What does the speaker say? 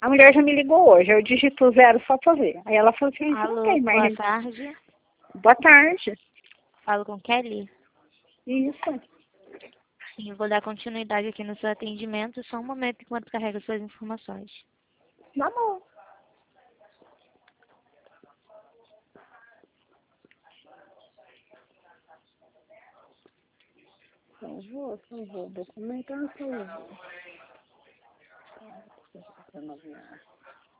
A mulher já me ligou hoje, eu digito 0 só pra ver. Aí ela falou assim, Alô, não tem mais. boa tarde. Boa tarde. Falo com Kelly. Isso. Sim, eu vou dar continuidade aqui no seu atendimento. Só um momento enquanto carrega suas informações. Tá bom. Salvou. Documentação.